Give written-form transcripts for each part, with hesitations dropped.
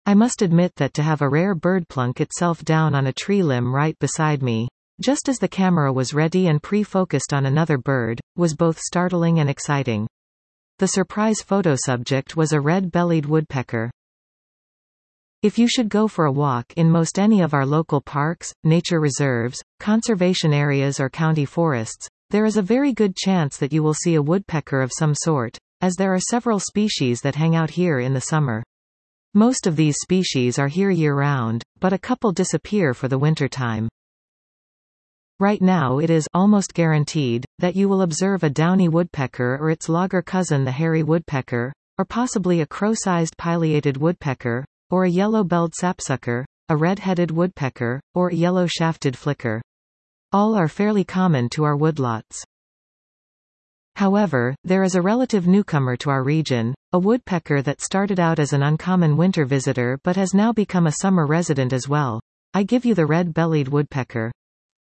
I must admit that to have a rare bird plunk itself down on a tree limb right beside me, just as the camera was ready and pre-focused on another bird, was both startling and exciting. The surprise photo subject was a red-bellied woodpecker. If you should go for a walk in most any of our local parks, nature reserves, conservation areas or county forests, there is a very good chance that you will see a woodpecker of some sort, as there are several species that hang out here in the summer. Most of these species are here year-round, but a couple disappear for the winter time. Right now it is almost guaranteed that you will observe a downy woodpecker or its logger cousin the hairy woodpecker, or possibly a crow-sized pileated woodpecker, or a yellow-belled sapsucker, a red-headed woodpecker, or a yellow-shafted flicker. All are fairly common to our woodlots. However, there is a relative newcomer to our region, a woodpecker that started out as an uncommon winter visitor but has now become a summer resident as well. I give you the red-bellied woodpecker.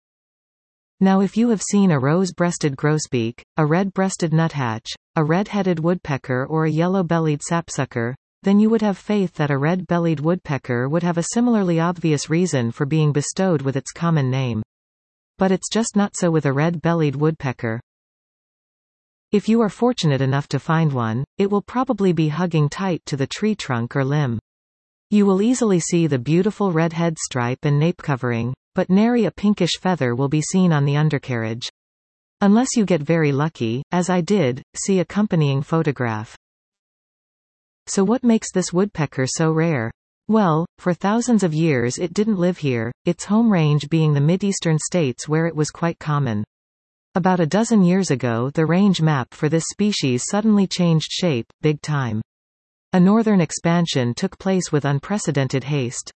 Now if you have seen a rose-breasted grosbeak, a red-breasted nuthatch, a red-headed woodpecker or a yellow-bellied sapsucker, then you would have faith that a red-bellied woodpecker would have a similarly obvious reason for being bestowed with its common name. But it's just not so with a red-bellied woodpecker. If you are fortunate enough to find one, it will probably be hugging tight to the tree trunk or limb. You will easily see the beautiful red head stripe and nape covering, but nary a pinkish feather will be seen on the undercarriage. Unless you get very lucky, as I did, see accompanying photograph. So what makes this woodpecker so rare? Well, for thousands of years it didn't live here, its home range being the mid-eastern states where it was quite common. About a dozen years ago the range map for this species suddenly changed shape, big time. A northern expansion took place with unprecedented haste.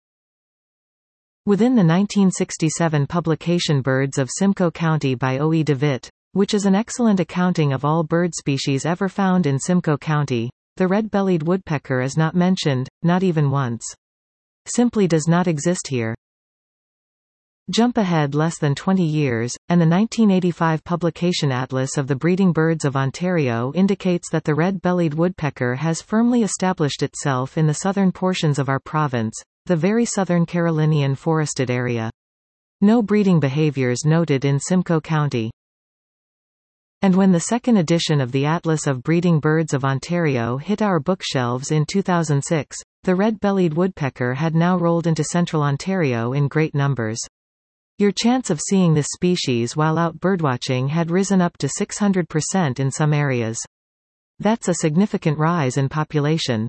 Within the 1967 publication Birds of Simcoe County by O. E. DeWitt, which is an excellent accounting of all bird species ever found in Simcoe County, the red-bellied woodpecker is not mentioned, not even once. Simply does not exist here. Jump ahead less than 20 years, and the 1985 publication Atlas of the Breeding Birds of Ontario indicates that the red-bellied woodpecker has firmly established itself in the southern portions of our province, the very southern Carolinian forested area. No breeding behaviors noted in Simcoe County. And when the second edition of the Atlas of Breeding Birds of Ontario hit our bookshelves in 2006, the red-bellied woodpecker had now rolled into central Ontario in great numbers. Your chance of seeing this species while out birdwatching had risen up to 600% in some areas. That's a significant rise in population.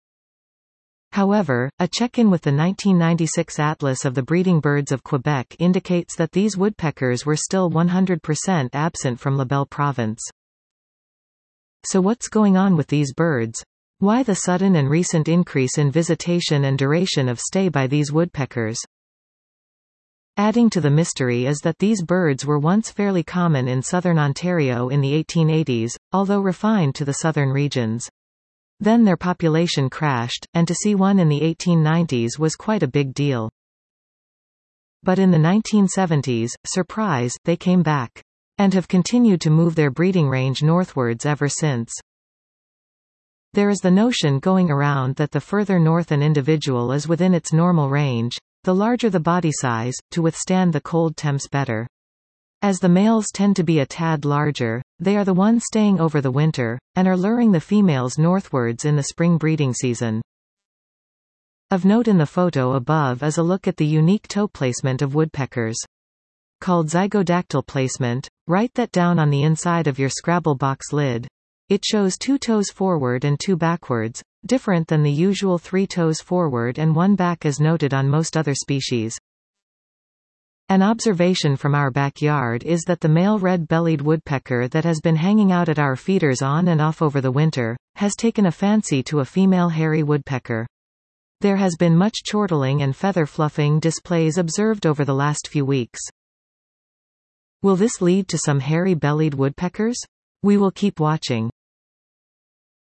However, a check-in with the 1996 Atlas of the Breeding Birds of Quebec indicates that these woodpeckers were still 100% absent from La Belle Province. So what's going on with these birds? Why the sudden and recent increase in visitation and duration of stay by these woodpeckers? Adding to the mystery is that these birds were once fairly common in southern Ontario in the 1880s, although refined to the southern regions. Then their population crashed, and to see one in the 1890s was quite a big deal. But in the 1970s, surprise, they came back. And have continued to move their breeding range northwards ever since. There is the notion going around that the further north an individual is within its normal range, the larger the body size, to withstand the cold temps better. As the males tend to be a tad larger, they are the ones staying over the winter, and are luring the females northwards in the spring breeding season. Of note in the photo above is a look at the unique toe placement of woodpeckers. Called zygodactyl placement, write that down on the inside of your Scrabble box lid. It shows 2 toes forward and 2 backwards, different than the usual 3 toes forward and 1 back as noted on most other species. An observation from our backyard is that the male red-bellied woodpecker that has been hanging out at our feeders on and off over the winter, has taken a fancy to a female hairy woodpecker. There has been much chortling and feather fluffing displays observed over the last few weeks. Will this lead to some hairy-bellied woodpeckers? We will keep watching.